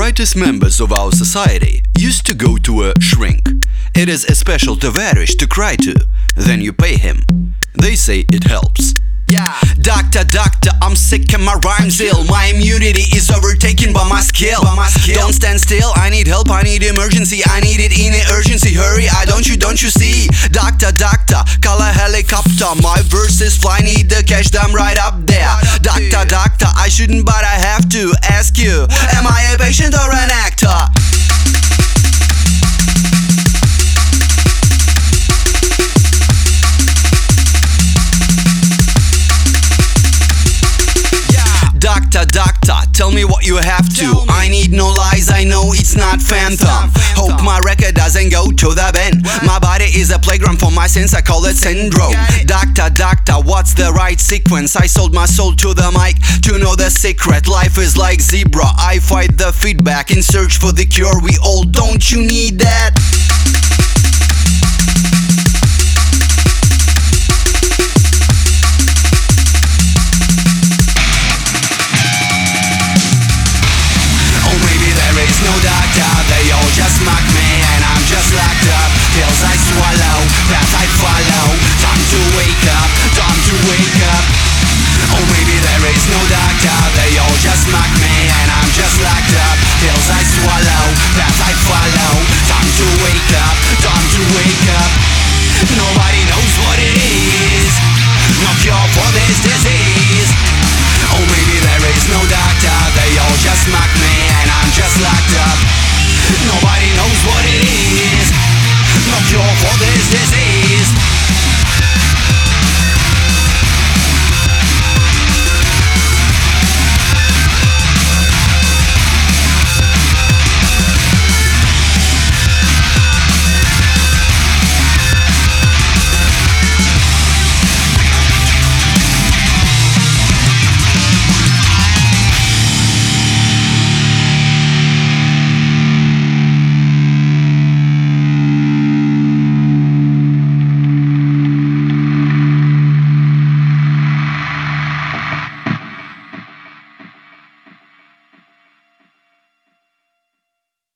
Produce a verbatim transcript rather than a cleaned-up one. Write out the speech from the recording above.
brightest members of our society used to go to a shrink. It is a special tavarish to cry to. Then you pay him. They say it helps. Yeah. Doctor, doctor, I'm sick and my rhyme's ill. My immunity is overtaken by my skill. By my skill. Don't stand still, I need help, I need emergency. I need it in an urgency, hurry, I don't you, don't you see? Doctor, doctor, call a helicopter. My verses fly, need to catch them right up there. Right up Doctor, there. doctor, I shouldn't but I have to ask you, am I a patient or an actor? Doctor, doctor, tell me what you have to. I need no lies, I know it's not phantom. Hope my record doesn't go to the bin. My body is a playground for my sins, I call it syndrome. Doctor, doctor, what's the right sequence? I sold my soul to the mic to know the secret. Life is like zebra, I fight the feedback in search for the cure. We all, don't you need that? No doctor, they all just mock me and I'm just locked up. Pills I swallow, path I follow. Time to wake up, time to wake up. Oh, maybe there is no doctor, they all just mock me and I'm just locked up. Pills I swallow, path I follow. Time to wake up, time to wake up. No